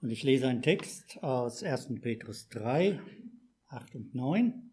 Und ich lese einen Text aus 1. Petrus 3, 8 und 9.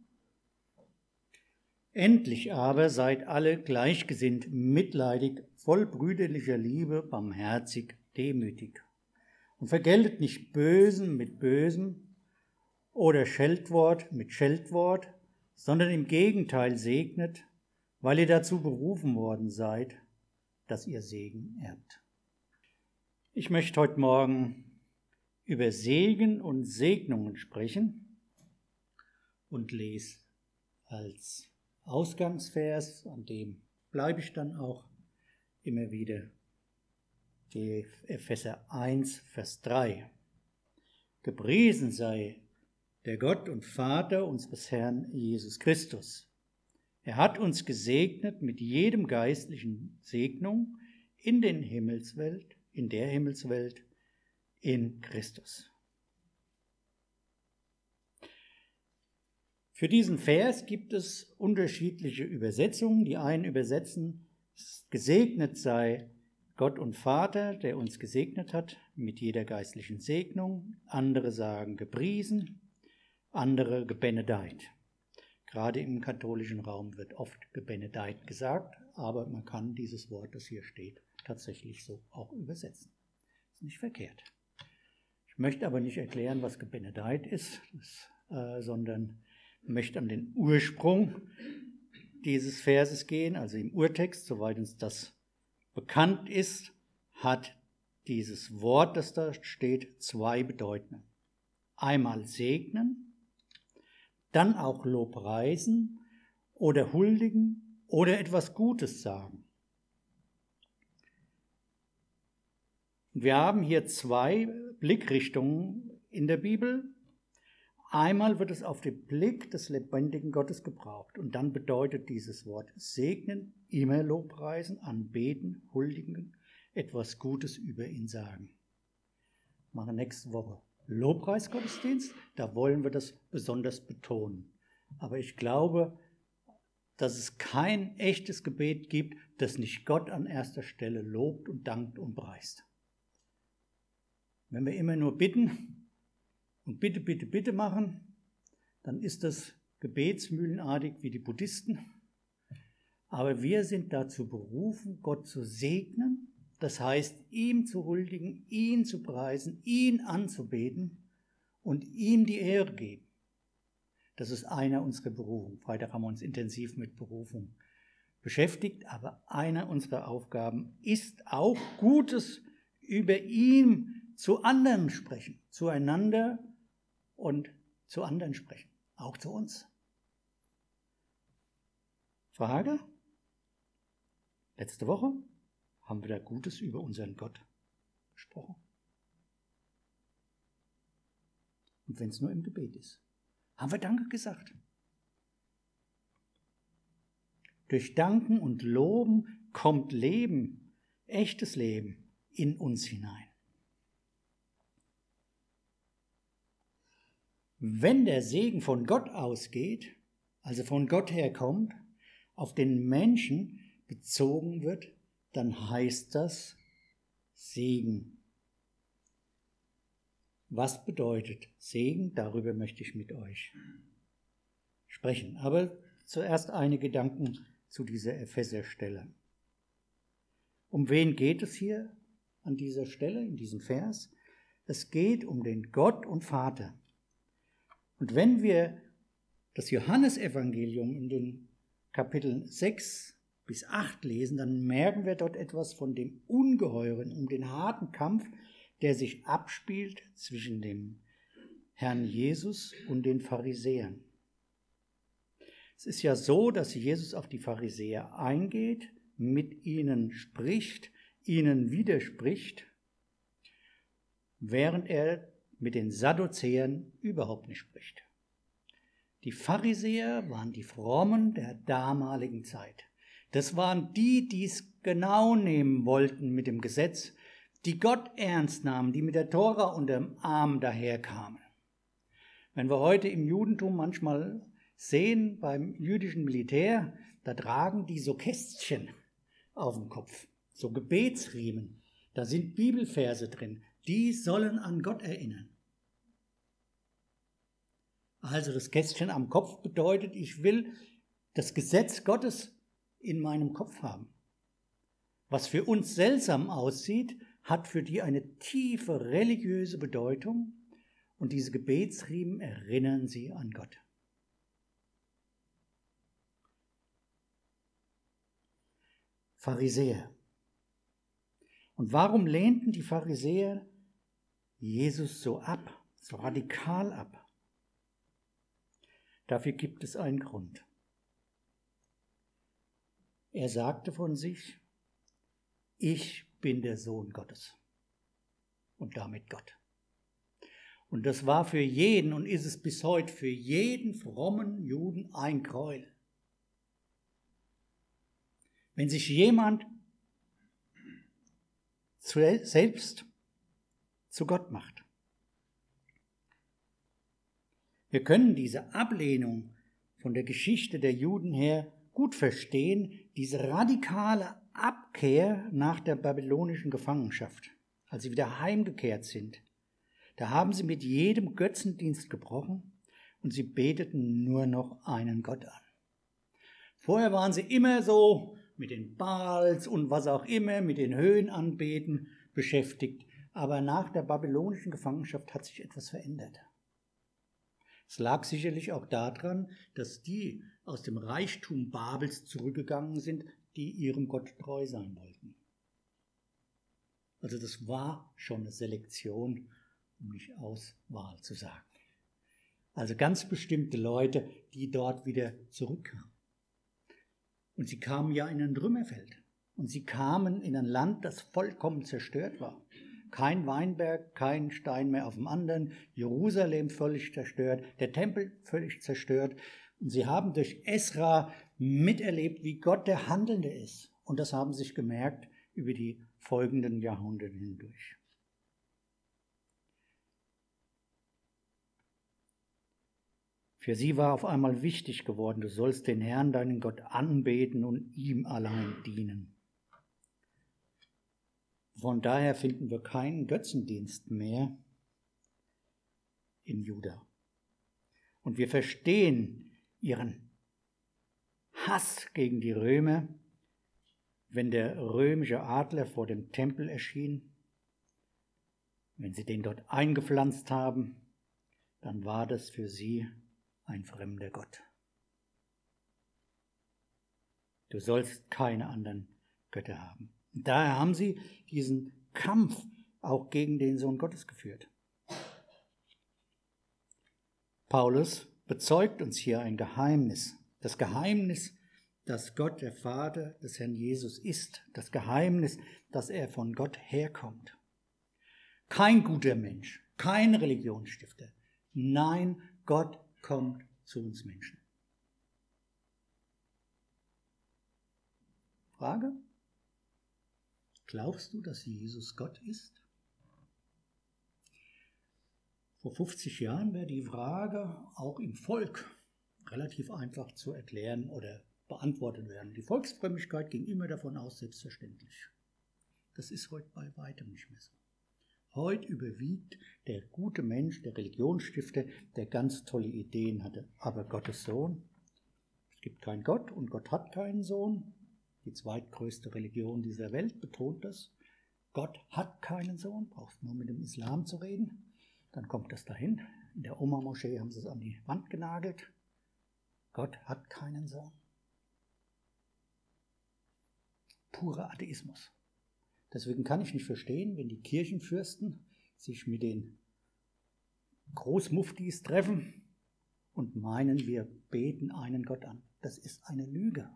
Endlich aber seid alle gleichgesinnt, mitleidig, voll brüderlicher Liebe, barmherzig, demütig. Und vergeltet nicht Bösen mit Bösem oder Scheltwort mit Scheltwort, sondern im Gegenteil segnet, weil ihr dazu berufen worden seid, dass ihr Segen erbt. Ich möchte heute Morgen über Segen und Segnungen sprechen und lese als Ausgangsvers, an dem bleibe ich dann auch immer wieder, die Epheser 1, Vers 3. Gepriesen sei der Gott und Vater unseres Herrn Jesus Christus. Er hat uns gesegnet mit jedem geistlichen Segnung in der Himmelswelt, in Christus. Für diesen Vers gibt es unterschiedliche Übersetzungen. Die einen übersetzen, gesegnet sei Gott und Vater, der uns gesegnet hat mit jeder geistlichen Segnung. Andere sagen gepriesen, andere gebenedeit. Gerade im katholischen Raum wird oft gebenedeit gesagt, aber man kann dieses Wort, das hier steht, tatsächlich so auch übersetzen. Ist nicht verkehrt. Ich möchte aber nicht erklären, was gebenedeit ist, sondern möchte an den Ursprung dieses Verses gehen, also im Urtext, soweit uns das bekannt ist, hat dieses Wort, das da steht, zwei Bedeutungen. Einmal segnen, dann auch lobpreisen oder huldigen oder etwas Gutes sagen. Wir haben hier zwei Blickrichtungen in der Bibel. Einmal wird es auf den Blick des lebendigen Gottes gebraucht und dann bedeutet dieses Wort segnen, immer lobpreisen, anbeten, huldigen, etwas Gutes über ihn sagen. Wir machen nächste Woche Lobpreisgottesdienst, da wollen wir das besonders betonen. Aber ich glaube, dass es kein echtes Gebet gibt, das nicht Gott an erster Stelle lobt und dankt und preist. Wenn wir immer nur bitten und bitte, bitte, bitte machen, dann ist das gebetsmühlenartig wie die Buddhisten. Aber wir sind dazu berufen, Gott zu segnen, das heißt, ihm zu huldigen, ihn zu preisen, ihn anzubeten und ihm die Ehre geben. Das ist einer unserer Berufungen. Freitag haben wir uns intensiv mit Berufung beschäftigt, aber einer unserer Aufgaben ist auch, Gutes über ihn zu anderen sprechen, zueinander und zu anderen sprechen, auch zu uns. Frage? Letzte Woche haben wir da Gutes über unseren Gott gesprochen. Und wenn es nur im Gebet ist, haben wir Danke gesagt. Durch Danken und Loben kommt Leben, echtes Leben in uns hinein. Wenn der Segen von Gott ausgeht, also von Gott herkommt, auf den Menschen bezogen wird, dann heißt das Segen. Was bedeutet Segen? Darüber möchte ich mit euch sprechen. Aber zuerst einige Gedanken zu dieser Epheser-Stelle. Um wen geht es hier an dieser Stelle, in diesem Vers? Es geht um den Gott und Vater. Und wenn wir das Johannesevangelium in den Kapiteln 6 bis 8 lesen, dann merken wir dort etwas von dem ungeheuren, um den harten Kampf, der sich abspielt zwischen dem Herrn Jesus und den Pharisäern. Es ist ja so, dass Jesus auf die Pharisäer eingeht, mit ihnen spricht, ihnen widerspricht, während er mit den Sadduzäern überhaupt nicht spricht. Die Pharisäer waren die Frommen der damaligen Zeit. Das waren die, die es genau nehmen wollten mit dem Gesetz, die Gott ernst nahmen, die mit der Tora unterm Arm daherkamen. Wenn wir heute im Judentum manchmal sehen, beim jüdischen Militär, da tragen die so Kästchen auf dem Kopf, so Gebetsriemen. Da sind Bibelverse drin. Die sollen an Gott erinnern. Also das Kästchen am Kopf bedeutet, ich will das Gesetz Gottes in meinem Kopf haben. Was für uns seltsam aussieht, hat für die eine tiefe religiöse Bedeutung und diese Gebetsriemen erinnern sie an Gott. Pharisäer. Und warum lehnten die Pharisäer Jesus so ab, so radikal ab? Dafür gibt es einen Grund. Er sagte von sich, ich bin der Sohn Gottes und damit Gott. Und das war für jeden und ist es bis heute für jeden frommen Juden ein Gräuel. Wenn sich jemand selbst zu Gott macht. Wir können diese Ablehnung von der Geschichte der Juden her gut verstehen, diese radikale Abkehr nach der babylonischen Gefangenschaft, als sie wieder heimgekehrt sind. Da haben sie mit jedem Götzendienst gebrochen und sie beteten nur noch einen Gott an. Vorher waren sie immer so mit den Baals und was auch immer, mit den Höhenanbeten beschäftigt. Aber nach der babylonischen Gefangenschaft hat sich etwas verändert. Es lag sicherlich auch daran, dass die aus dem Reichtum Babels zurückgegangen sind, die ihrem Gott treu sein wollten. Also das war schon eine Selektion, um nicht Auswahl zu sagen. Also ganz bestimmte Leute, die dort wieder zurückkamen. Und sie kamen ja in ein Trümmerfeld. Und sie kamen in ein Land, das vollkommen zerstört war. Kein Weinberg, kein Stein mehr auf dem anderen, Jerusalem völlig zerstört, der Tempel völlig zerstört. Und sie haben durch Esra miterlebt, wie Gott der Handelnde ist. Und das haben sie sich gemerkt über die folgenden Jahrhunderte hindurch. Für sie war auf einmal wichtig geworden, du sollst den Herrn, deinen Gott, anbeten und ihm allein dienen. Von daher finden wir keinen Götzendienst mehr in Juda. Und wir verstehen ihren Hass gegen die Römer, wenn der römische Adler vor dem Tempel erschien. Wenn sie den dort eingepflanzt haben, dann war das für sie ein fremder Gott. Du sollst keine anderen Götter haben. Und daher haben sie diesen Kampf auch gegen den Sohn Gottes geführt. Paulus bezeugt uns hier ein Geheimnis. Das Geheimnis, dass Gott der Vater des Herrn Jesus ist. Das Geheimnis, dass er von Gott herkommt. Kein guter Mensch, kein Religionsstifter. Nein, Gott kommt zu uns Menschen. Frage? Glaubst du, dass Jesus Gott ist? Vor 50 Jahren wäre die Frage auch im Volk relativ einfach zu erklären oder beantwortet werden. Die Volksfrömmigkeit ging immer davon aus, selbstverständlich. Das ist heute bei weitem nicht mehr so. Heute überwiegt der gute Mensch, der Religionsstifter, der ganz tolle Ideen hatte. Aber Gottes Sohn, es gibt keinen Gott und Gott hat keinen Sohn. Die zweitgrößte Religion dieser Welt betont das. Gott hat keinen Sohn, brauchst nur mit dem Islam zu reden. Dann kommt das dahin. In der Oma-Moschee haben sie es an die Wand genagelt. Gott hat keinen Sohn. Purer Atheismus. Deswegen kann ich nicht verstehen, wenn die Kirchenfürsten sich mit den Großmuftis treffen und meinen, wir beten einen Gott an. Das ist eine Lüge.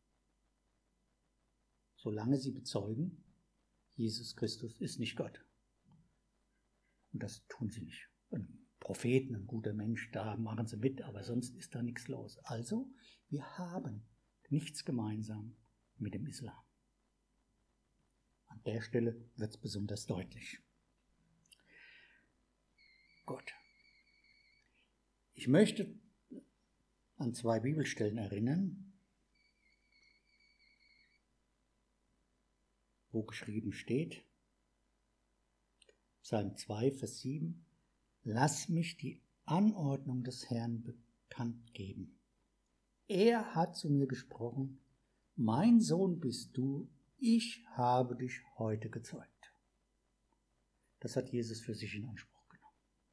Solange sie bezeugen, Jesus Christus ist nicht Gott. Und das tun sie nicht. Ein Propheten, ein guter Mensch, da machen sie mit, aber sonst ist da nichts los. Also, wir haben nichts gemeinsam mit dem Islam. An der Stelle wird es besonders deutlich. Gut. Ich möchte an 2 Bibelstellen erinnern, wo geschrieben steht, Psalm 2, Vers 7, lass mich die Anordnung des Herrn bekannt geben. Er hat zu mir gesprochen, mein Sohn bist du, ich habe dich heute gezeugt. Das hat Jesus für sich in Anspruch genommen.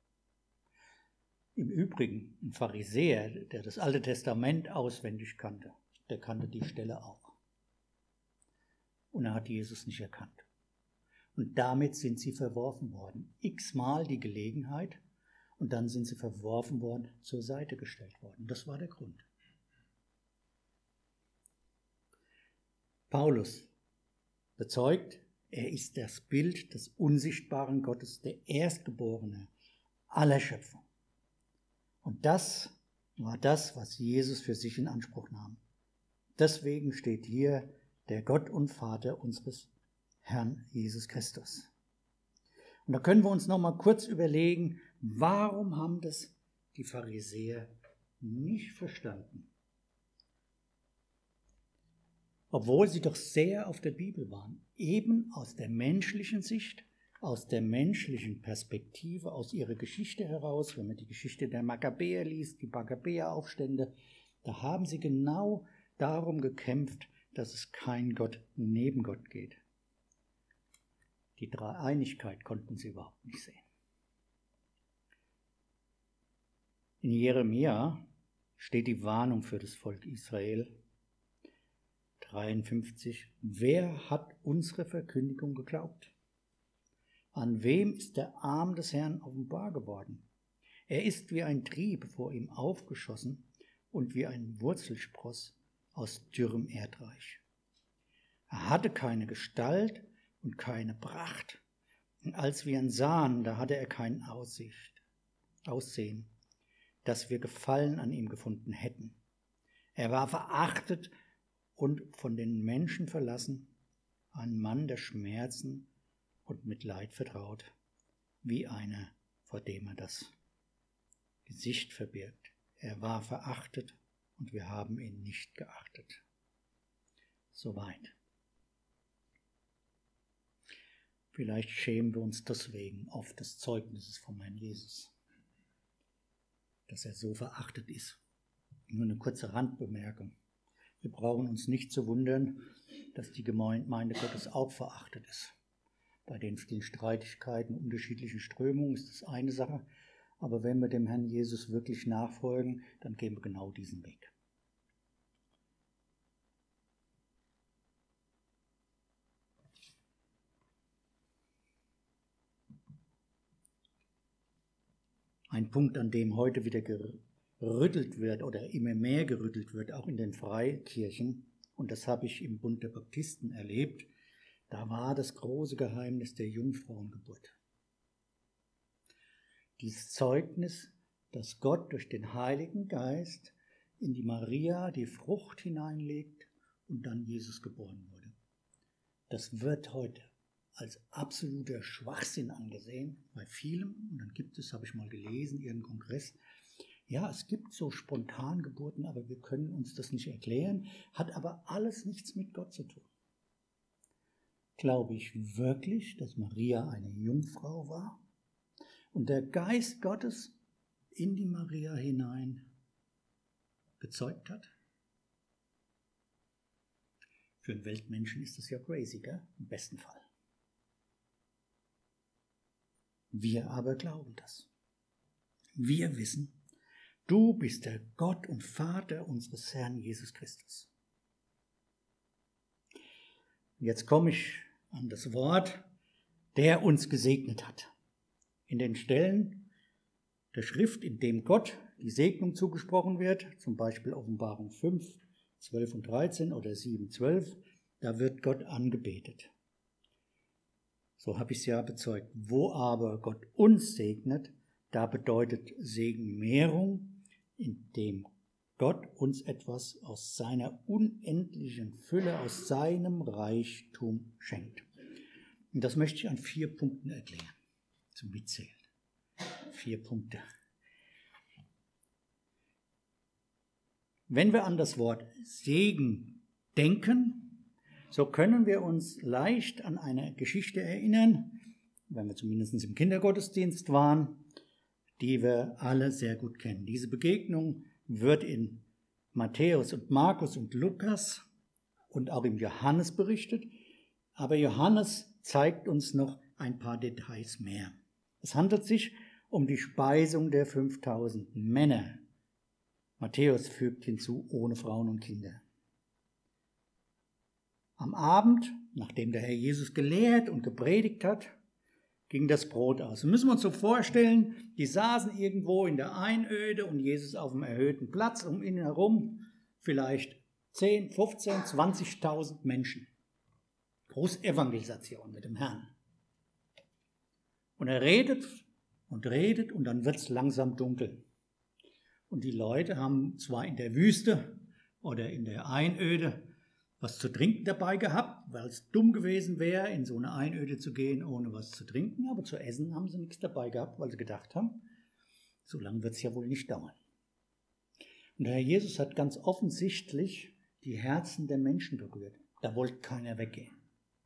Im Übrigen, ein Pharisäer, der das Alte Testament auswendig kannte, der kannte die Stelle auch. Und er hat Jesus nicht erkannt. Und damit sind sie verworfen worden. X-mal die Gelegenheit und dann sind sie verworfen worden, zur Seite gestellt worden. Das war der Grund. Paulus bezeugt, er ist das Bild des unsichtbaren Gottes, der Erstgeborene aller Schöpfung. Und das war das, was Jesus für sich in Anspruch nahm. Deswegen steht hier der Gott und Vater unseres Herrn Jesus Christus. Und da können wir uns noch mal kurz überlegen, warum haben das die Pharisäer nicht verstanden? Obwohl sie doch sehr auf der Bibel waren, eben aus der menschlichen Sicht, aus der menschlichen Perspektive, aus ihrer Geschichte heraus, wenn man die Geschichte der Makkabäer liest, die Makkabäer-Aufstände, da haben sie genau darum gekämpft, dass es kein Gott neben Gott geht. Die Dreieinigkeit konnten sie überhaupt nicht sehen. In Jeremia steht die Warnung für das Volk Israel. 53. Wer hat unsere Verkündigung geglaubt? An wem ist der Arm des Herrn offenbar geworden? Er ist wie ein Trieb vor ihm aufgeschossen und wie ein Wurzelspross aus dürrem Erdreich. Er hatte keine Gestalt und keine Pracht, und als wir ihn sahen, da hatte er kein Aussehen, dass wir Gefallen an ihm gefunden hätten. Er war verachtet und von den Menschen verlassen, ein Mann der Schmerzen und mit Leid vertraut, wie einer, vor dem er das Gesicht verbirgt. Er war verachtet und wir haben ihn nicht geachtet. Soweit. Vielleicht schämen wir uns deswegen oft des Zeugnisses vom Herrn Jesus, dass er so verachtet ist. Nur eine kurze Randbemerkung. Wir brauchen uns nicht zu wundern, dass die Gemeinde Gottes auch verachtet ist. Bei den vielen Streitigkeiten, unterschiedlichen Strömungen ist das eine Sache, aber wenn wir dem Herrn Jesus wirklich nachfolgen, dann gehen wir genau diesen Weg. Ein Punkt, an dem heute wieder gerüttelt wird oder immer mehr gerüttelt wird, auch in den Freikirchen, und das habe ich im Bund der Baptisten erlebt, da war das große Geheimnis der Jungfrauengeburt. Dieses Zeugnis, dass Gott durch den Heiligen Geist in die Maria die Frucht hineinlegt und dann Jesus geboren wurde. Das wird heute als absoluter Schwachsinn angesehen, bei vielem. Und dann gibt es, habe ich mal gelesen, ihren Kongress, ja, es gibt so Spontangeburten, aber wir können uns das nicht erklären, hat aber alles nichts mit Gott zu tun. Glaube ich wirklich, dass Maria eine Jungfrau war und der Geist Gottes in die Maria hinein gezeugt hat? Für einen Weltmenschen ist das ja crazy, gell? Im besten Fall. Wir aber glauben das. Wir wissen, du bist der Gott und Vater unseres Herrn Jesus Christus. Jetzt komme ich an das Wort, der uns gesegnet hat. In den Stellen der Schrift, in dem Gott die Segnung zugesprochen wird, zum Beispiel Offenbarung 5, 12 und 13 oder 7, 12, da wird Gott angebetet. So habe ich es ja bezeugt. Wo aber Gott uns segnet, da bedeutet Segen Mehrung, indem Gott uns etwas aus seiner unendlichen Fülle, aus seinem Reichtum schenkt. Und das möchte ich an 4 Punkten erklären, zum Mitzählen. 4 Punkte. Wenn wir an das Wort Segen denken, so können wir uns leicht an eine Geschichte erinnern, wenn wir zumindest im Kindergottesdienst waren, die wir alle sehr gut kennen. Diese Begegnung wird in Matthäus und Markus und Lukas und auch im Johannes berichtet, aber Johannes zeigt uns noch ein paar Details mehr. Es handelt sich um die Speisung der 5000 Männer. Matthäus fügt hinzu, ohne Frauen und Kinder. Am Abend, nachdem der Herr Jesus gelehrt und gepredigt hat, ging das Brot aus. Und müssen wir uns so vorstellen, die saßen irgendwo in der Einöde und Jesus auf einem erhöhten Platz, um ihn herum vielleicht 10, 15, 20.000 Menschen. Großevangelisation mit dem Herrn. Und er redet und dann wird es langsam dunkel. Und die Leute haben zwar in der Wüste oder in der Einöde was zu trinken dabei gehabt, weil es dumm gewesen wäre, in so eine Einöde zu gehen, ohne was zu trinken, aber zu essen haben sie nichts dabei gehabt, weil sie gedacht haben, so lange wird es ja wohl nicht dauern. Und der Herr Jesus hat ganz offensichtlich die Herzen der Menschen berührt. Da wollte keiner weggehen.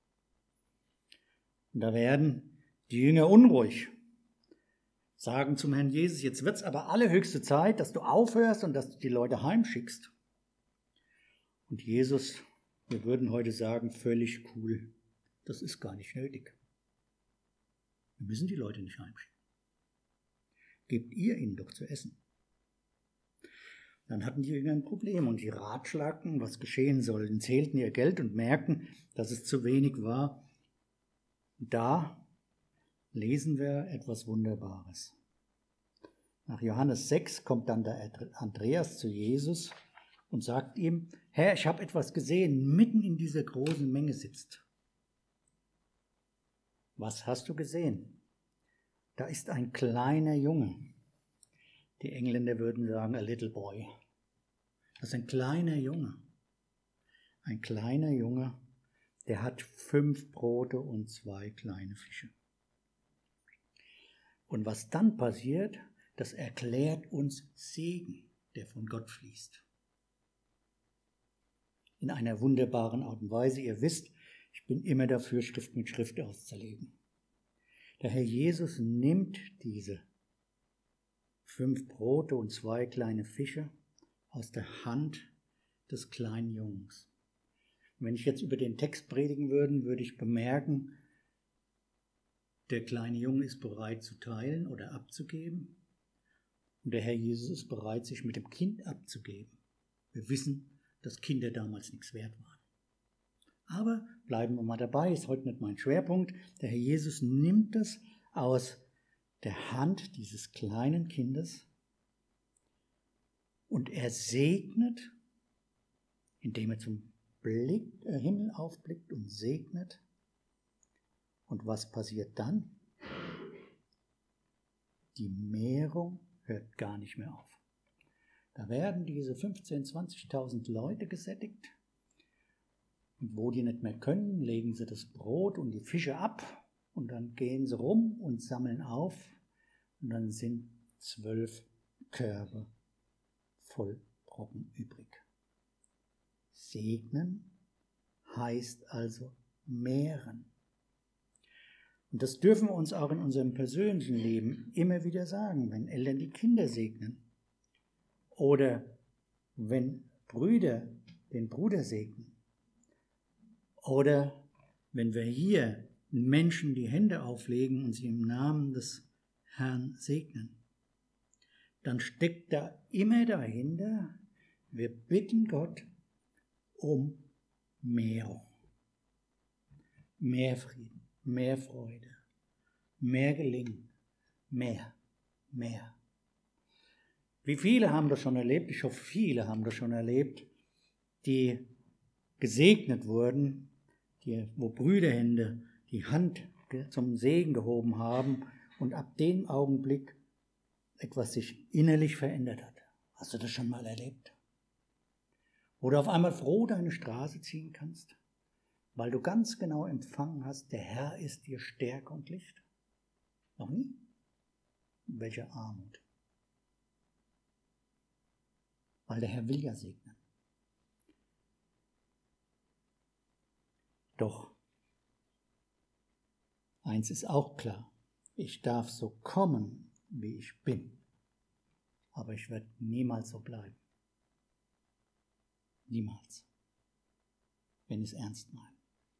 Und da werden die Jünger unruhig, sagen zum Herrn Jesus, jetzt wird es aber allerhöchste Zeit, dass du aufhörst und dass du die Leute heimschickst. Und Jesus, wir würden heute sagen, völlig cool, das ist gar nicht nötig. Wir müssen die Leute nicht heimschicken. Gebt ihr ihnen doch zu essen. Dann hatten die Jünger ein Problem und die ratschlagten, was geschehen soll, und zählten ihr Geld und merkten, dass es zu wenig war. Da lesen wir etwas Wunderbares. Nach Johannes 6 kommt dann der Andreas zu Jesus und sagt ihm, Herr, ich habe etwas gesehen, mitten in dieser großen Menge sitzt. Was hast du gesehen? Da ist ein kleiner Junge. Die Engländer würden sagen, a little boy. Das ist ein kleiner Junge. Ein kleiner Junge, der hat 5 Brote und 2 kleine Fische. Und was dann passiert, das erklärt uns Segen, der von Gott fließt. In einer wunderbaren Art und Weise. Ihr wisst, ich bin immer dafür, Schrift mit Schrift auszulegen. Der Herr Jesus nimmt diese 5 Brote und 2 kleine Fische aus der Hand des kleinen Jungs. Und wenn ich jetzt über den Text predigen würde, würde ich bemerken, der kleine Junge ist bereit zu teilen oder abzugeben. Und der Herr Jesus ist bereit, sich mit dem Kind abzugeben. Wir wissen, dass Kinder damals nichts wert waren. Aber bleiben wir mal dabei, ist heute nicht mein Schwerpunkt. Der Herr Jesus nimmt das aus der Hand dieses kleinen Kindes und er segnet, indem er zum Himmel aufblickt und segnet. Und was passiert dann? Die Mehrung hört gar nicht mehr auf. Da werden diese 15.000, 20.000 Leute gesättigt. Und wo die nicht mehr können, legen sie das Brot und die Fische ab. Und dann gehen sie rum und sammeln auf. Und dann sind 12 Körbe voll Brocken übrig. Segnen heißt also mehren. Und das dürfen wir uns auch in unserem persönlichen Leben immer wieder sagen, wenn Eltern die Kinder segnen oder wenn Brüder den Bruder segnen oder wenn wir hier Menschen die Hände auflegen und sie im Namen des Herrn segnen, dann steckt da immer dahinter, wir bitten Gott um Mehrung, mehr Frieden, mehr Freude, mehr Gelingen, mehr. Wie viele haben das schon erlebt? Ich hoffe, viele haben das schon erlebt, die gesegnet wurden, wo Brüderhände die Hand zum Segen gehoben haben und ab dem Augenblick etwas sich innerlich verändert hat. Hast du das schon mal erlebt? Wo du auf einmal froh deine Straße ziehen kannst, weil du ganz genau empfangen hast, der Herr ist dir Stärke und Licht. Noch nie? Welche Armut. Weil der Herr will ja segnen. Doch Eins ist auch klar, ich darf so kommen, wie ich bin, aber ich werde niemals so bleiben. Niemals, wenn ich es ernst meine.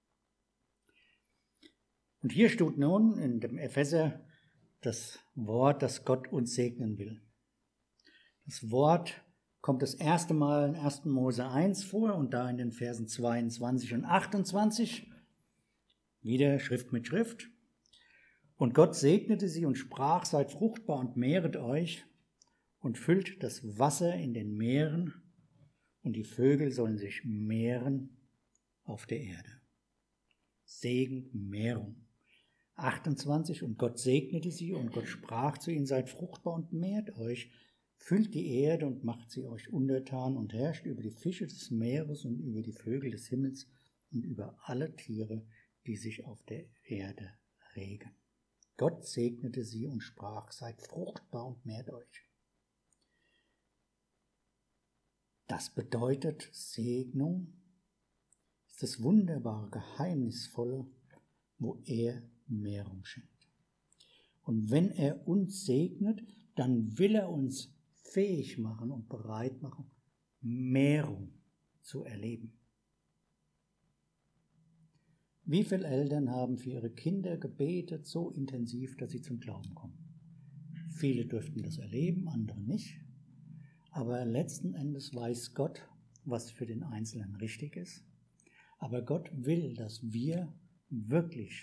Und hier steht nun in dem Epheser das Wort, das Gott uns segnen will. Das Wort kommt das erste Mal in 1. Mose 1 vor und da in den Versen 22 und 28, wieder Schrift mit Schrift. Und Gott segnete sie und sprach, seid fruchtbar und mehret euch und füllt das Wasser in den Meeren und die Vögel sollen sich mehren auf der Erde. Segen, Mehrung. 28, und Gott segnete sie und Gott sprach zu ihnen, seid fruchtbar und mehrt euch, füllt die Erde und macht sie euch untertan und herrscht über die Fische des Meeres und über die Vögel des Himmels und über alle Tiere, die sich auf der Erde regen. Gott segnete sie und sprach, seid fruchtbar und mehrt euch. Das bedeutet Segnung, ist das wunderbare, geheimnisvolle, wo er Mehrung schenkt. Und wenn er uns segnet, dann will er uns fähig machen und bereit machen, Mehrung zu erleben. Wie viele Eltern haben für ihre Kinder gebetet, so intensiv, dass sie zum Glauben kommen? Viele dürften das erleben, andere nicht. Aber letzten Endes weiß Gott, was für den Einzelnen richtig ist. Aber Gott will, dass wir wirklich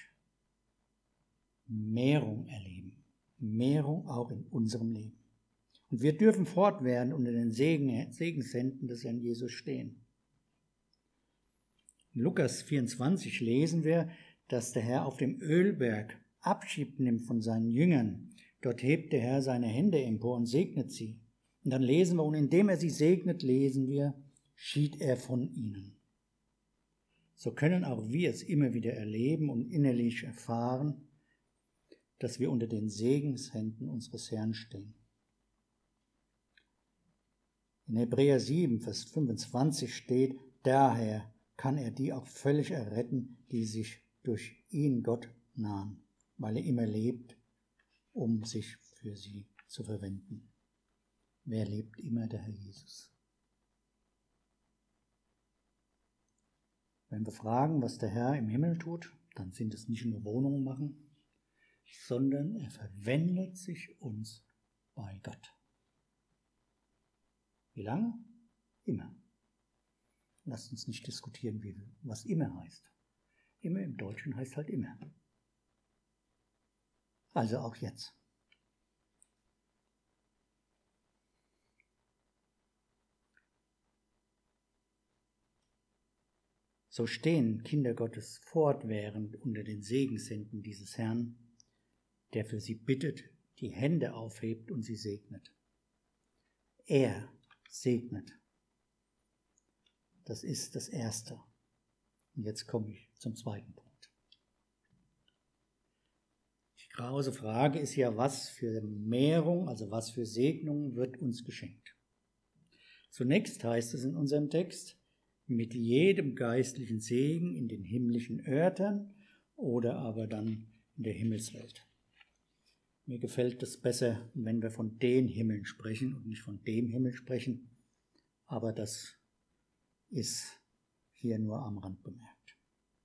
Mehrung erleben. Mehrung auch in unserem Leben. Und wir dürfen fortwährend unter den Segenshänden des Herrn Jesus stehen. In Lukas 24 lesen wir, dass der Herr auf dem Ölberg Abschied nimmt von seinen Jüngern. Dort hebt der Herr seine Hände empor und segnet sie. Und dann lesen wir, und indem er sie segnet, lesen wir, schied er von ihnen. So können auch wir es immer wieder erleben und innerlich erfahren, dass wir unter den Segenshänden unseres Herrn stehen. In Hebräer 7, Vers 25 steht, daher kann er die auch völlig erretten, die sich durch ihn Gott nahen, weil er immer lebt, um sich für sie zu verwenden. Wer lebt immer? Der Herr Jesus. Wenn wir fragen, was der Herr im Himmel tut, dann sind es nicht nur Wohnungen machen, sondern er verwendet sich uns bei Gott. Wie lange? Immer. Lasst uns nicht diskutieren, was immer heißt. Immer im Deutschen heißt halt immer. Also auch jetzt. So stehen Kinder Gottes fortwährend unter den Segenshänden dieses Herrn, der für sie bittet, die Hände aufhebt und sie segnet. Er segnet. Das ist das Erste. Und jetzt komme ich zum zweiten Punkt. Die große Frage ist ja, was für Mehrung, also was für Segnung wird uns geschenkt. Zunächst heißt es in unserem Text, mit jedem geistlichen Segen in den himmlischen Örtern oder aber dann in der Himmelswelt. Mir gefällt es besser, wenn wir von den Himmeln sprechen und nicht von dem Himmel sprechen, aber das ist hier nur am Rand bemerkt.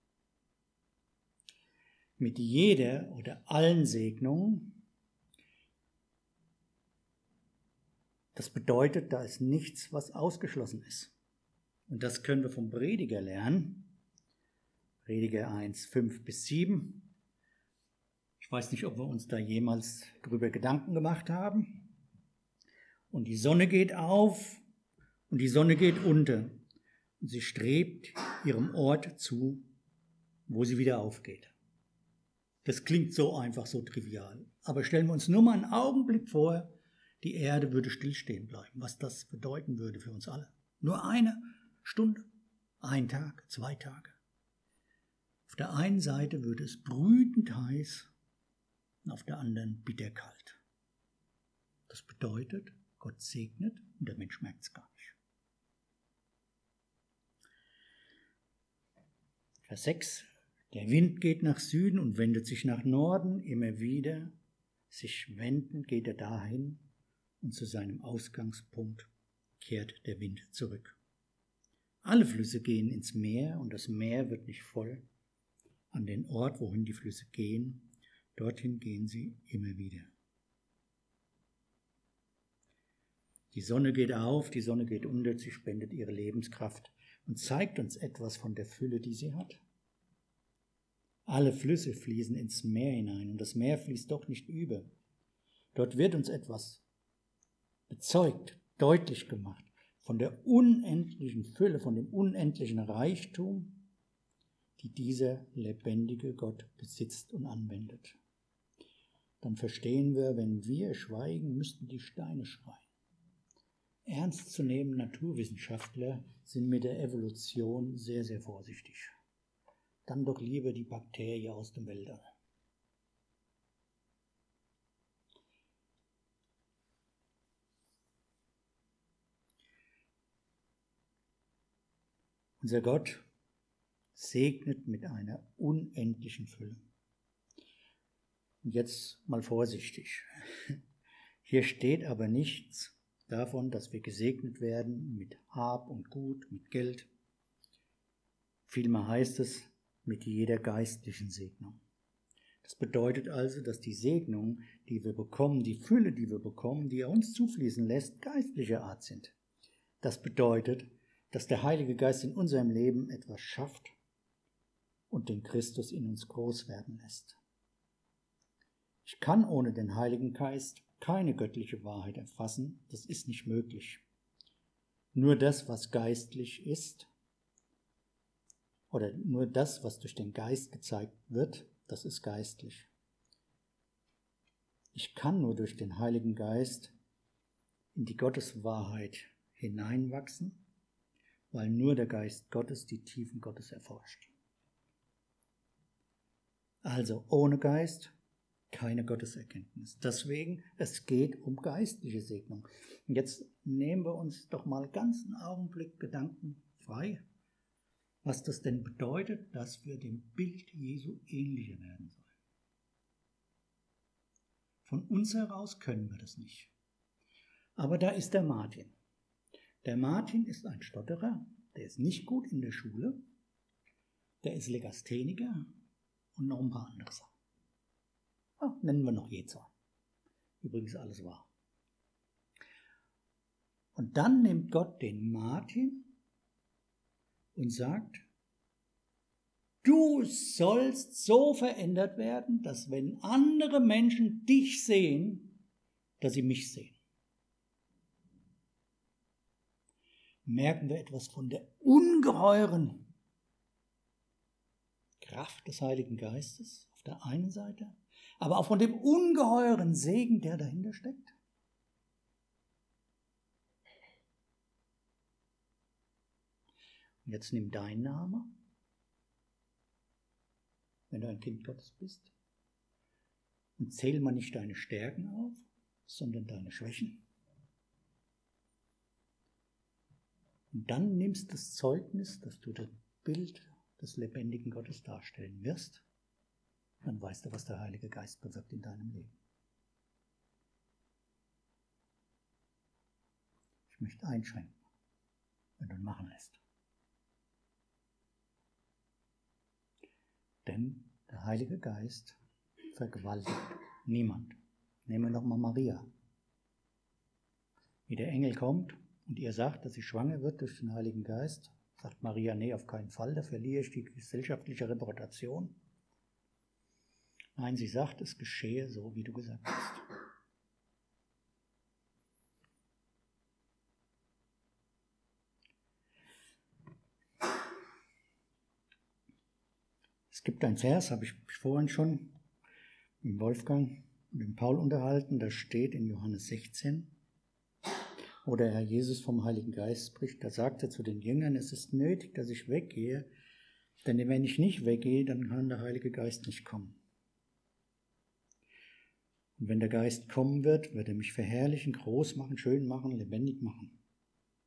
Mit jeder oder allen Segnungen, das bedeutet, da ist nichts, was ausgeschlossen ist. Und das können wir vom Prediger lernen. Prediger 1, 5-7. Ich weiß nicht, ob wir uns da jemals drüber Gedanken gemacht haben. Und die Sonne geht auf und die Sonne geht unter. Und sie strebt ihrem Ort zu, wo sie wieder aufgeht. Das klingt so einfach, so trivial. Aber stellen wir uns nur mal einen Augenblick vor, die Erde würde stillstehen bleiben, was das bedeuten würde für uns alle. Nur eine Stunde, ein Tag, 2 Tage. Auf der einen Seite würde es brütend heiß und auf der anderen bitterkalt. Das bedeutet, Gott segnet und der Mensch merkt es gar nicht. Vers 6, Der Wind geht nach Süden und wendet sich nach Norden, immer wieder. Sich wendend geht er dahin und zu seinem Ausgangspunkt kehrt der Wind zurück. Alle Flüsse gehen ins Meer und das Meer wird nicht voll. An den Ort, wohin die Flüsse gehen, dorthin gehen sie immer wieder. Die Sonne geht auf, die Sonne geht unter, sie spendet ihre Lebenskraft und zeigt uns etwas von der Fülle, die sie hat. Alle Flüsse fließen ins Meer hinein und das Meer fließt doch nicht über. Dort wird uns etwas bezeugt, deutlich gemacht von der unendlichen Fülle, von dem unendlichen Reichtum, die dieser lebendige Gott besitzt und anwendet. Dann verstehen wir, wenn wir schweigen, müssten die Steine schreien. Ernstzunehmende Naturwissenschaftler sind mit der Evolution sehr, sehr vorsichtig. Dann doch lieber die Bakterie aus dem Weltall. Unser Gott segnet mit einer unendlichen Fülle. Und jetzt mal vorsichtig. Hier steht aber nichts davon, dass wir gesegnet werden mit Hab und Gut, mit Geld. Vielmehr heißt es, mit jeder geistlichen Segnung. Das bedeutet also, dass die Segnung, die wir bekommen, die Fülle, die wir bekommen, die er uns zufließen lässt, geistlicher Art sind. Das bedeutet, dass der Heilige Geist in unserem Leben etwas schafft und den Christus in uns groß werden lässt. Ich kann ohne den Heiligen Geist keine göttliche Wahrheit erfassen, das ist nicht möglich. Nur das, was geistlich ist, oder nur das, was durch den Geist gezeigt wird, das ist geistlich. Ich kann nur durch den Heiligen Geist in die Gotteswahrheit hineinwachsen, weil nur der Geist Gottes die Tiefen Gottes erforscht. Also ohne Geist keine Gotteserkenntnis. Deswegen, es geht um geistliche Segnung. Und jetzt nehmen wir uns doch mal ganz einen Augenblick Gedanken frei, was das denn bedeutet, dass wir dem Bild Jesu ähnlicher werden sollen. Von uns heraus können wir das nicht. Aber da ist der Martin. Der Martin ist ein Stotterer, der ist nicht gut in der Schule, der ist Legastheniker und noch ein paar andere Sachen. Nennen wir noch Jezorn. Übrigens alles wahr. Und dann nimmt Gott den Martin und sagt, du sollst so verändert werden, dass wenn andere Menschen dich sehen, dass sie mich sehen. Merken wir etwas von der ungeheuren Kraft des Heiligen Geistes auf der einen Seite, aber auch von dem ungeheuren Segen, der dahinter steckt. Und jetzt nimm deinen Namen, wenn du ein Kind Gottes bist, und zähl mal nicht deine Stärken auf, sondern deine Schwächen. Und dann nimmst du das Zeugnis, dass du das Bild des lebendigen Gottes darstellen wirst. Dann weißt du, was der Heilige Geist bewirkt in deinem Leben. Ich möchte einschränken, wenn du ihn machen lässt. Denn der Heilige Geist vergewaltigt niemand. Nehmen wir nochmal Maria. Wie der Engel kommt und ihr sagt, dass sie schwanger wird durch den Heiligen Geist, sagt Maria, nee, auf keinen Fall, da verliere ich die gesellschaftliche Reputation. Nein, sie sagt, es geschehe so, wie du gesagt hast. Es gibt einen Vers, habe ich mich vorhin schon mit Wolfgang und dem Paul unterhalten, da steht in Johannes 16, wo der Herr Jesus vom Heiligen Geist spricht. Da sagt er zu den Jüngern, es ist nötig, dass ich weggehe, denn wenn ich nicht weggehe, dann kann der Heilige Geist nicht kommen. Und wenn der Geist kommen wird, wird er mich verherrlichen, groß machen, schön machen, lebendig machen.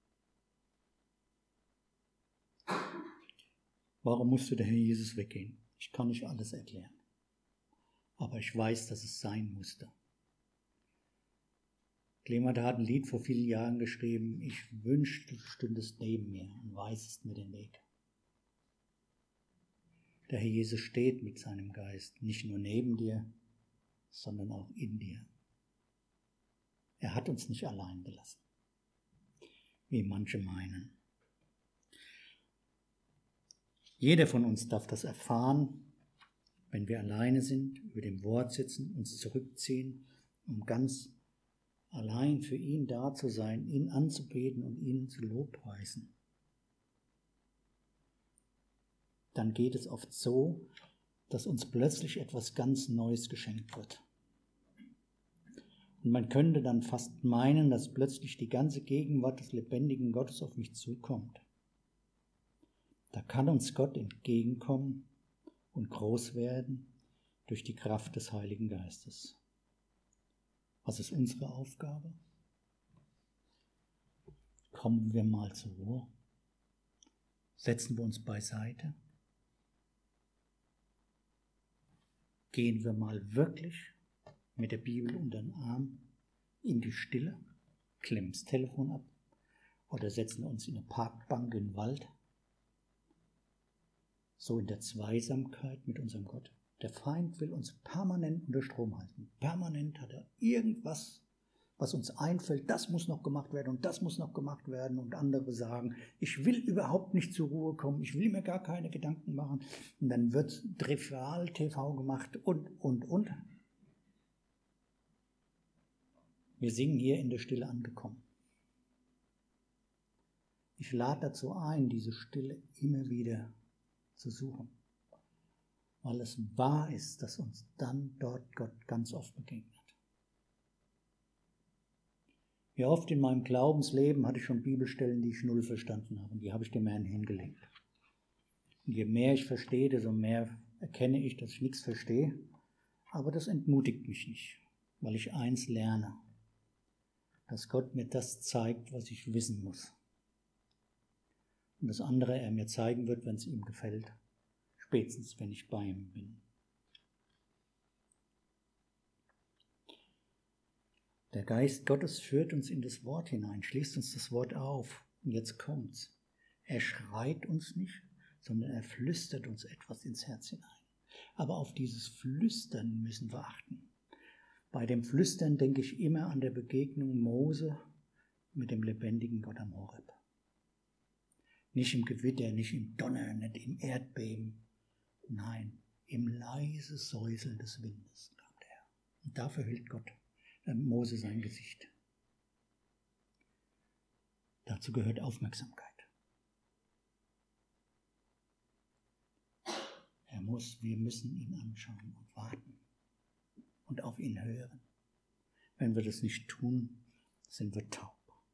Warum musste der Herr Jesus weggehen? Ich kann nicht alles erklären. Aber ich weiß, dass es sein musste. Clement hat ein Lied vor vielen Jahren geschrieben, ich wünschte, du stündest neben mir und weisest mir den Weg. Der Herr Jesus steht mit seinem Geist nicht nur neben dir, sondern auch in dir. Er hat uns nicht allein gelassen, wie manche meinen. Jeder von uns darf das erfahren, wenn wir alleine sind, über dem Wort sitzen, uns zurückziehen, um ganz allein für ihn da zu sein, ihn anzubeten und ihn zu lobpreisen. Dann geht es oft so, dass uns plötzlich etwas ganz Neues geschenkt wird. Und man könnte dann fast meinen, dass plötzlich die ganze Gegenwart des lebendigen Gottes auf mich zukommt. Da kann uns Gott entgegenkommen und groß werden durch die Kraft des Heiligen Geistes. Was ist unsere Aufgabe? Kommen wir mal zur Ruhe. Setzen wir uns beiseite. Gehen wir mal wirklich mit der Bibel unter den Arm in die Stille, klemmen das Telefon ab oder setzen uns in eine Parkbank im Wald. So in der Zweisamkeit mit unserem Gott. Der Feind will uns permanent unter Strom halten. Permanent hat er irgendwas, was uns einfällt, das muss noch gemacht werden und das muss noch gemacht werden. Und andere sagen, ich will überhaupt nicht zur Ruhe kommen, ich will mir gar keine Gedanken machen. Und dann wird Trivial-TV gemacht und. Wir singen hier in der Stille angekommen. Ich lade dazu ein, diese Stille immer wieder zu suchen. Weil es wahr ist, dass uns dann dort Gott ganz oft begegnet. Wie oft in meinem Glaubensleben hatte ich schon Bibelstellen, die ich null verstanden habe. Und die habe ich dem Herrn hingelegt. Und je mehr ich verstehe, desto mehr erkenne ich, dass ich nichts verstehe. Aber das entmutigt mich nicht, weil ich eins lerne. Dass Gott mir das zeigt, was ich wissen muss. Und das andere er mir zeigen wird, wenn es ihm gefällt. Spätestens, wenn ich bei ihm bin. Der Geist Gottes führt uns in das Wort hinein, schließt uns das Wort auf. Und jetzt kommt's. Er schreit uns nicht, sondern er flüstert uns etwas ins Herz hinein. Aber auf dieses Flüstern müssen wir achten. Bei dem Flüstern denke ich immer an der Begegnung Mose mit dem lebendigen Gott am Horeb. Nicht im Gewitter, nicht im Donner, nicht im Erdbeben. Nein, im leise Säuseln des Windes kam der Herr. Und da verhüllt Mose sein Gesicht. Dazu gehört Aufmerksamkeit. Wir müssen ihn anschauen und warten und auf ihn hören. Wenn wir das nicht tun, sind wir taub.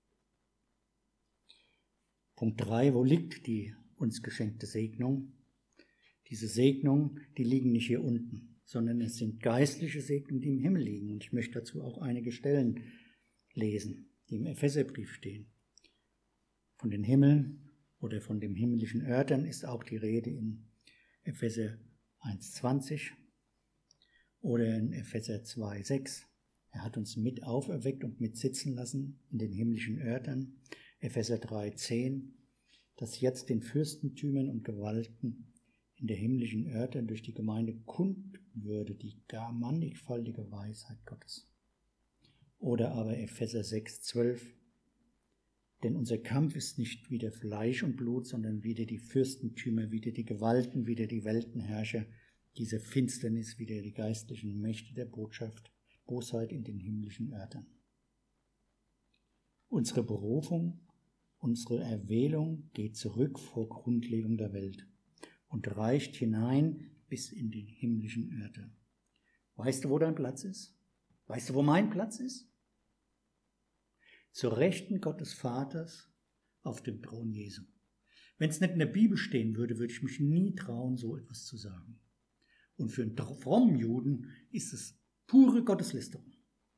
Punkt 3, wo liegt die uns geschenkte Segnung? Diese Segnungen, die liegen nicht hier unten, sondern es sind geistliche Segnungen, die im Himmel liegen. Und ich möchte dazu auch einige Stellen lesen, die im Epheserbrief stehen. Von den Himmeln oder von den himmlischen Örtern ist auch die Rede in Epheser 1,20 oder in Epheser 2,6. Er hat uns mit auferweckt und mit sitzen lassen in den himmlischen Örtern. Epheser 3,10, dass jetzt den Fürstentümern und Gewalten in der himmlischen Örtern durch die Gemeinde kund würde die gar mannigfaltige Weisheit Gottes. Oder aber Epheser 6,12, denn unser Kampf ist nicht wider Fleisch und Blut, sondern wider die Fürstentümer, wider die Gewalten, wider die Weltenherrscher, diese Finsternis, wider die geistlichen Mächte der Bosheit in den himmlischen Örtern. Unsere Berufung, unsere Erwählung geht zurück vor Grundlegung der Welt und reicht hinein bis in den himmlischen Örter. Weißt du, wo dein Platz ist? Weißt du, wo mein Platz ist? Zur Rechten Gottes Vaters auf dem Thron Jesu. Wenn es nicht in der Bibel stehen würde, würde ich mich nie trauen, so etwas zu sagen. Und für einen frommen Juden ist es pure Gotteslästerung.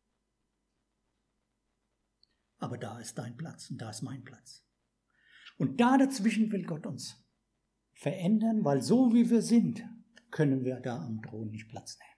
Aber da ist dein Platz und da ist mein Platz. Und da dazwischen will Gott uns verändern, weil so wie wir sind, können wir da am Thron nicht Platz nehmen.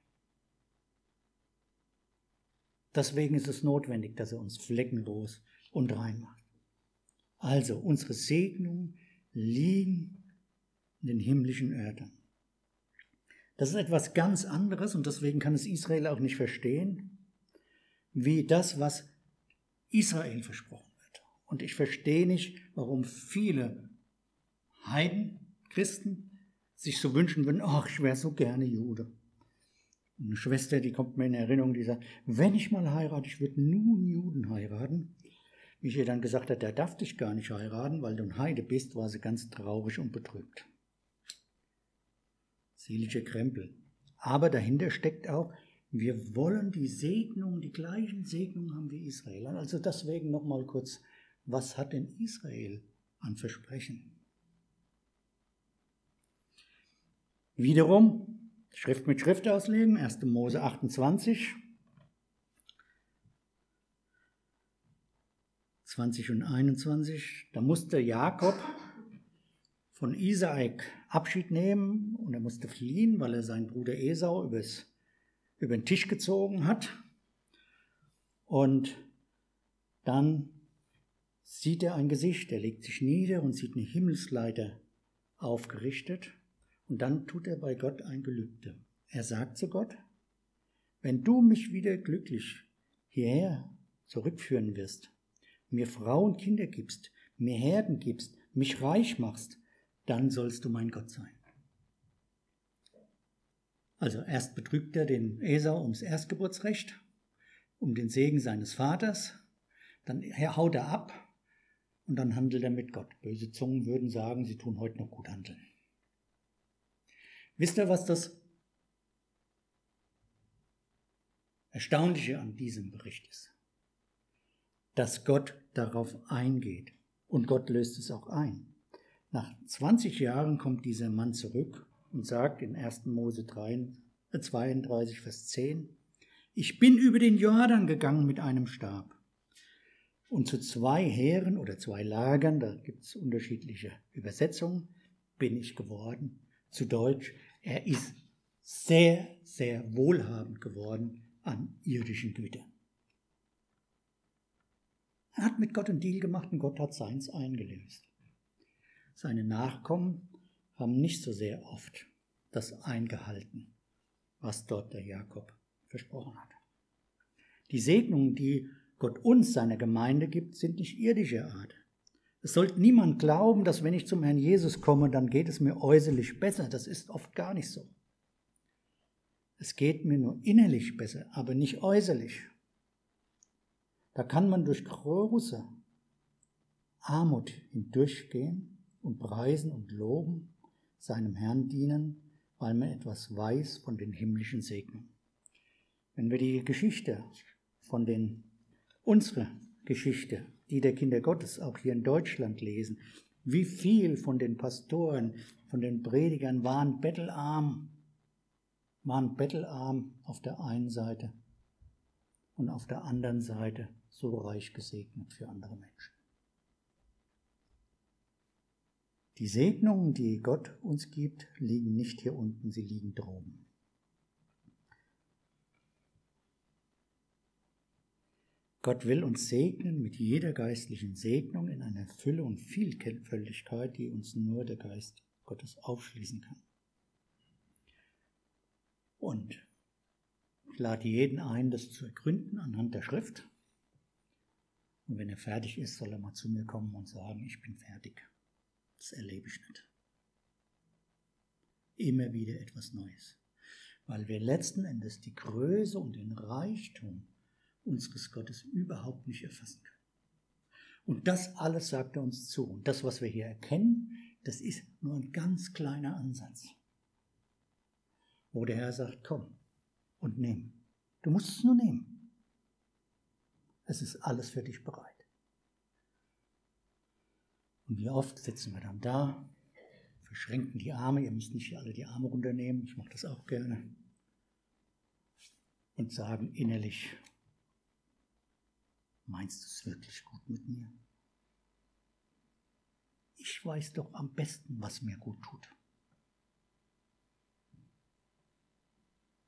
Deswegen ist es notwendig, dass er uns fleckenlos und rein macht. Also, unsere Segnungen liegen in den himmlischen Örtern. Das ist etwas ganz anderes und deswegen kann es Israel auch nicht verstehen, wie das, was Israel versprochen wird. Und ich verstehe nicht, warum viele Heiden, Christen, sich so wünschen würden, ach, ich wäre so gerne Jude. Und eine Schwester, die kommt mir in Erinnerung, die sagt, wenn ich mal heirate, ich würde nur einen Juden heiraten. Wie ich ihr dann gesagt habe, der darf dich gar nicht heiraten, weil du ein Heide bist, war sie ganz traurig und betrübt. Seelische Krempel. Aber dahinter steckt auch, wir wollen die Segnung, die gleichen Segnungen haben wie Israel. Also deswegen nochmal kurz, was hat denn Israel an Versprechen? Wiederum, Schrift mit Schrift auslegen, 1. Mose 28, 20 und 21. Da musste Jakob von Isaak Abschied nehmen und er musste fliehen, weil er seinen Bruder Esau über den Tisch gezogen hat. Und dann sieht er ein Gesicht, er legt sich nieder und sieht eine Himmelsleiter aufgerichtet. Und dann tut er bei Gott ein Gelübde. Er sagt zu Gott, wenn du mich wieder glücklich hierher zurückführen wirst, mir Frau und Kinder gibst, mir Herden gibst, mich reich machst, dann sollst du mein Gott sein. Also erst betrügt er den Esau ums Erstgeburtsrecht, um den Segen seines Vaters, dann haut er ab und dann handelt er mit Gott. Böse Zungen würden sagen, sie tun heute noch gut handeln. Wisst ihr, was das Erstaunliche an diesem Bericht ist? Dass Gott darauf eingeht und Gott löst es auch ein. Nach 20 Jahren kommt dieser Mann zurück und sagt in 1. Mose 32, Vers 10, ich bin über den Jordan gegangen mit einem Stab und zu 2 Heeren oder 2 Lagern, da gibt es unterschiedliche Übersetzungen, bin ich geworden. Zu Deutsch, er ist sehr, sehr wohlhabend geworden an irdischen Gütern. Er hat mit Gott einen Deal gemacht und Gott hat seins eingelöst. Seine Nachkommen haben nicht so sehr oft das eingehalten, was dort der Jakob versprochen hat. Die Segnungen, die Gott uns, seiner Gemeinde gibt, sind nicht irdischer Art. Es sollte niemand glauben, dass wenn ich zum Herrn Jesus komme, dann geht es mir äußerlich besser. Das ist oft gar nicht so. Es geht mir nur innerlich besser, aber nicht äußerlich. Da kann man durch große Armut hindurchgehen und preisen und loben, seinem Herrn dienen, weil man etwas weiß von den himmlischen Segnungen. Wenn wir die Geschichte unsere Geschichte, die der Kinder Gottes auch hier in Deutschland lesen, wie viel von den Pastoren, von den Predigern waren bettelarm auf der einen Seite und auf der anderen Seite so reich gesegnet für andere Menschen. Die Segnungen, die Gott uns gibt, liegen nicht hier unten, sie liegen droben. Gott will uns segnen mit jeder geistlichen Segnung in einer Fülle und Vielfältigkeit, die uns nur der Geist Gottes aufschließen kann. Und ich lade jeden ein, das zu ergründen anhand der Schrift. Und wenn er fertig ist, soll er mal zu mir kommen und sagen, ich bin fertig. Das erlebe ich nicht. Immer wieder etwas Neues. Weil wir letzten Endes die Größe und den Reichtum unseres Gottes überhaupt nicht erfassen können. Und das alles sagt er uns zu. Und das, was wir hier erkennen, das ist nur ein ganz kleiner Ansatz. Wo der Herr sagt, komm und nimm. Du musst es nur nehmen. Es ist alles für dich bereit. Und wie oft sitzen wir dann da, verschränken die Arme, ihr müsst nicht alle die Arme runternehmen, ich mache das auch gerne, und sagen innerlich, meinst du es wirklich gut mit mir? Ich weiß doch am besten, was mir gut tut.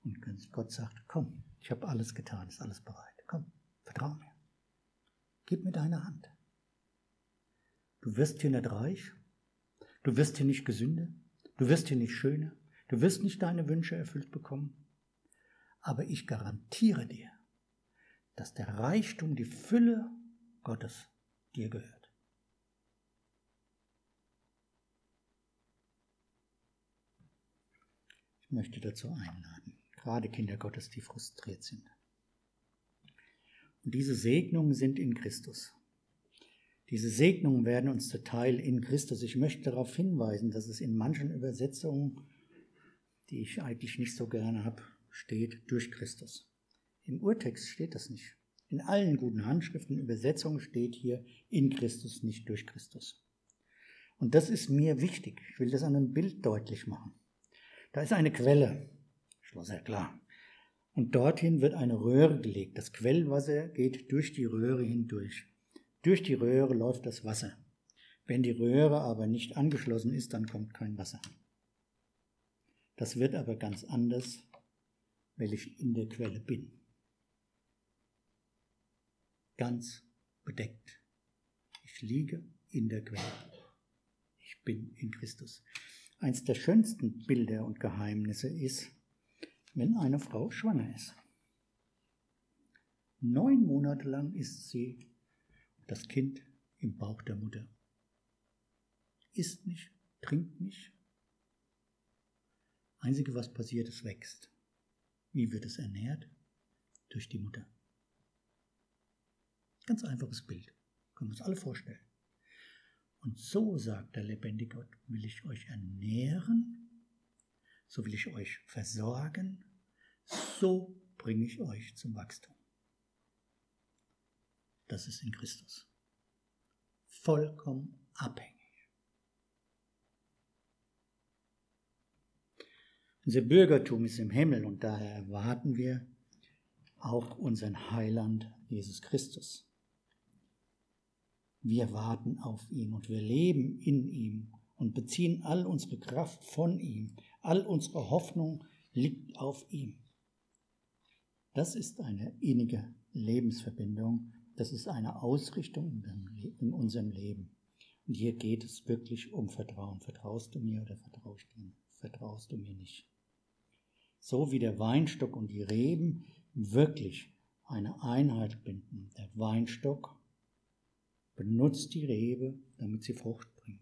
Und Gott sagt, komm, ich habe alles getan, ist alles bereit. Komm, vertrau mir. Gib mir deine Hand. Du wirst hier nicht reich, du wirst hier nicht gesünder, du wirst hier nicht schöner, du wirst nicht deine Wünsche erfüllt bekommen. Aber ich garantiere dir, dass der Reichtum, die Fülle Gottes dir gehört. Ich möchte dazu einladen, gerade Kinder Gottes, die frustriert sind. Und diese Segnungen sind in Christus. Diese Segnungen werden uns zuteil in Christus. Ich möchte darauf hinweisen, dass es in manchen Übersetzungen, die ich eigentlich nicht so gerne habe, steht durch Christus. Im Urtext steht das nicht. In allen guten Handschriften, Übersetzungen steht hier in Christus, nicht durch Christus. Und das ist mir wichtig. Ich will das an einem Bild deutlich machen. Da ist eine Quelle, Schloss ja klar. Und dorthin wird eine Röhre gelegt. Das Quellwasser geht durch die Röhre hindurch. Durch die Röhre läuft das Wasser. Wenn die Röhre aber nicht angeschlossen ist, dann kommt kein Wasser. Das wird aber ganz anders, weil ich in der Quelle bin. Ganz bedeckt. Ich liege in der Quelle. Ich bin in Christus. Eins der schönsten Bilder und Geheimnisse ist, wenn eine Frau schwanger ist. 9 Monate lang ist sie das Kind im Bauch der Mutter. Isst nicht, trinkt nicht. Einzige, was passiert, es wächst. Wie wird es ernährt? Durch die Mutter. Ganz einfaches Bild. Können wir uns alle vorstellen. Und so, sagt der lebendige Gott, will ich euch ernähren, so will ich euch versorgen, so bringe ich euch zum Wachstum. Das ist in Christus. Vollkommen abhängig. Unser Bürgertum ist im Himmel und daher erwarten wir auch unseren Heiland Jesus Christus. Wir warten auf ihn und wir leben in ihm und beziehen all unsere Kraft von ihm. All unsere Hoffnung liegt auf ihm. Das ist eine innige Lebensverbindung. Das ist eine Ausrichtung in unserem Leben. Und hier geht es wirklich um Vertrauen. Vertraust du mir oder vertraust du mir nicht? So wie der Weinstock und die Reben wirklich eine Einheit binden. Der Weinstock benutzt die Rebe, damit sie Frucht bringt.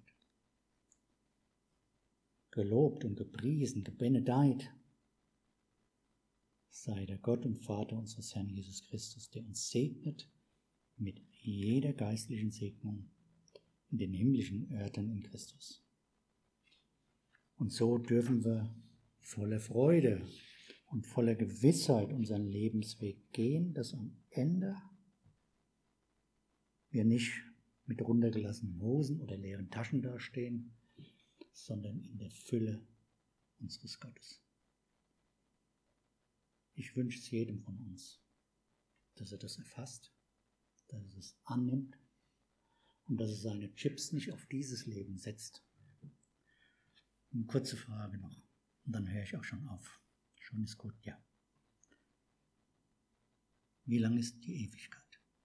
Gelobt und gepriesen, gebenedeit sei der Gott und Vater unseres Herrn Jesus Christus, der uns segnet mit jeder geistlichen Segnung in den himmlischen Örtern in Christus. Und so dürfen wir voller Freude und voller Gewissheit unseren Lebensweg gehen, dass am Ende wir nicht mit runtergelassenen Hosen oder leeren Taschen dastehen, sondern in der Fülle unseres Gottes. Ich wünsche es jedem von uns, dass er das erfasst, dass er es annimmt und dass er seine Chips nicht auf dieses Leben setzt. Eine kurze Frage noch und dann höre ich auch schon auf. Schon ist gut, ja. Wie lang ist die Ewigkeit?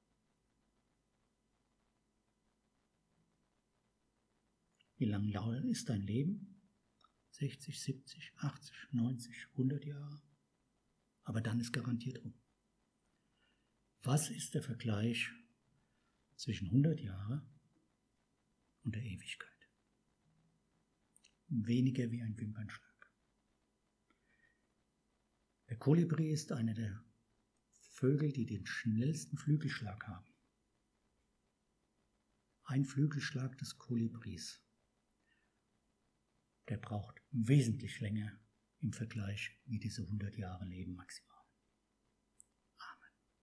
Wie lang ist dein Leben? 60, 70, 80, 90, 100 Jahre? Aber dann ist garantiert um. Was ist der Vergleich zwischen 100 Jahre und der Ewigkeit? Weniger wie ein Wimpernschlag. Der Kolibri ist einer der Vögel, die den schnellsten Flügelschlag haben. Ein Flügelschlag des Kolibris, der braucht wesentlich länger im Vergleich wie diese 100 Jahre Leben maximal.